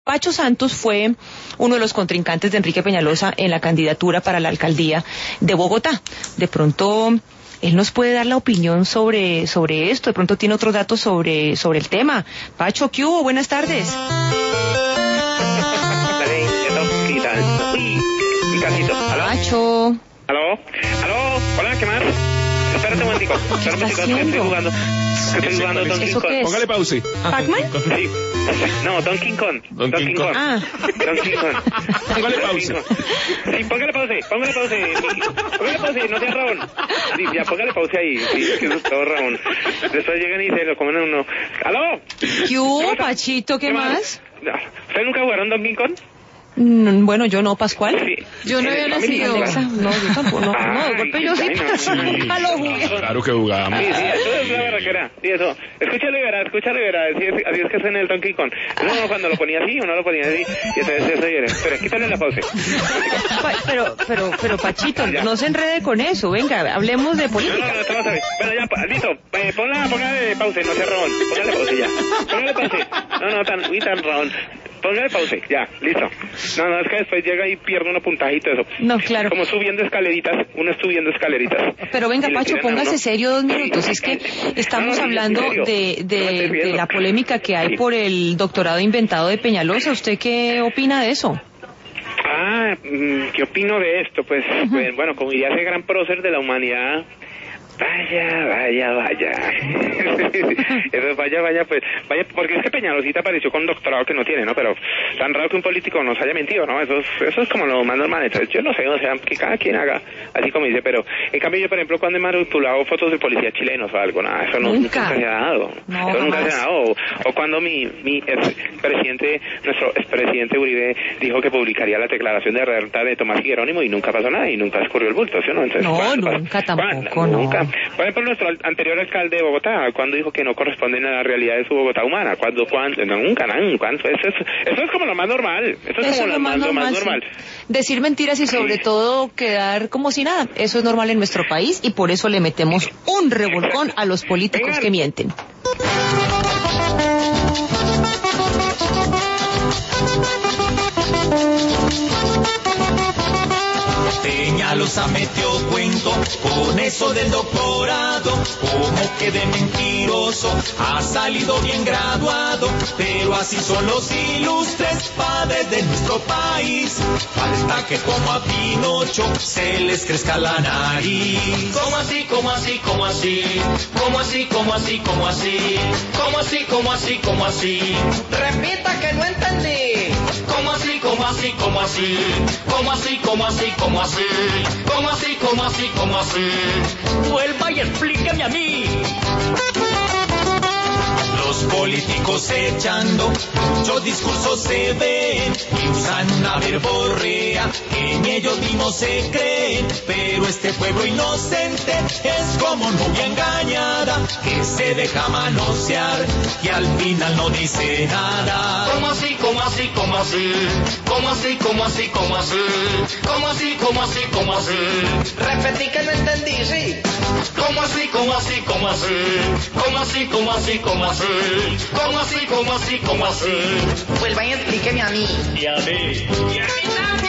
Pacho Santos fue uno de los contrincantes de Enrique Peñalosa en la candidatura para la alcaldía de Bogotá. De pronto él nos puede dar la opinión sobre esto, de pronto tiene otros datos sobre el tema. Pacho, ¿qué hubo? Buenas tardes. Pacho. ¿Aló? Hola, ¿qué más? Espérate un momentico. ¿Qué está haciendo? Estoy jugando Donkey Kong. Póngale pausa. ¿Pac-Man? Sí. No, Donkey Kong. Donkey Kong. Ah. Donkey Kong. Póngale pausa. Sí, póngale pausa, no sea Raúl. Sí, ya, póngale pausa ahí. Sí, es que eso es todo Raúl. Después llegan y se lo comen a uno. ¿Aló? ¿Qué hubo, Pachito? ¿Qué más? ¿Ustedes nunca jugaron Donkey Kong? Bueno, yo no, Pascual. Sí. Yo no había nacido. No, yo tampoco. No, de golpe yo sí. A lo jugué. Claro que jugamos. Sí, eso es la barraquera. Sí, eso. Escúchalo y verás. Así es que suena el Donkey Kong. No, cuando lo ponía así, uno lo ponía así. Y entonces eso viene. Pero quítale la pausa. Pero Pachito, no se enrede con eso. Venga, hablemos de política. No, te vas a ver. Bueno, ya, listo. Póngale pausa, no sea Raúl. Póngale pausa ya. Póngale pausa. No, tan Raúl. Póngale pausa, ya, listo. No, es que después llega y pierde uno puntaje y todo eso. No, claro. Como subiendo escaleritas, uno subiendo escaleritas. Pero venga, Pacho, póngase serio 2 minutos. Es que estamos hablando de la polémica que hay por el doctorado inventado de Peñalosa. ¿Usted qué opina de eso? ¿Qué opino de esto? Pues, bueno, como diría ese gran prócer de la humanidad... Vaya. Eso vaya, porque es que Peñalosita apareció con un doctorado que no tiene, ¿no? Pero tan raro que un político nos haya mentido, ¿no? Eso es como lo más normal. Entonces, yo no sé, o sea, que cada quien haga así como dice, pero en cambio yo, por ejemplo, cuando he manipulado fotos de policías chilenos o algo, nada, eso nunca se ha dado. No, eso nunca se ha dado. O cuando mi nuestro expresidente Uribe dijo que publicaría la declaración de renta de Tomás Jerónimo y nunca pasó nada y nunca escurrió el bulto, ¿sí o no? Entonces, nunca tampoco, nunca. Por ejemplo, nuestro anterior alcalde de Bogotá, cuando dijo que no corresponden a la realidad de su Bogotá humana, cuándo, nunca, eso es como lo más normal, eso es como lo más normal. Sí. Decir mentiras y sobre todo quedar como si nada, eso es normal en nuestro país y por eso le metemos un revolcón a los políticos que mienten. Peñalosa metió cuento con eso del doctorado, como que de mentiroso ha salido bien graduado, pero así son los ilustres padres de nuestro país. Falta que como a Pinocho se les crezca la nariz. ¿Cómo así? Repita que no entendí. ¿Cómo así? Vuelva y explíqueme a mí. Los políticos echando muchos discursos se ven y usan una verborrea que ni ellos mismos se creen, pero este pueblo inocente es como novia engañada que se deja manosear y al final no dice nada. ¿Cómo así? Repetí que no entendí, sí. ¿Cómo así? Vuelva y explíqueme a mí. Y a mí también.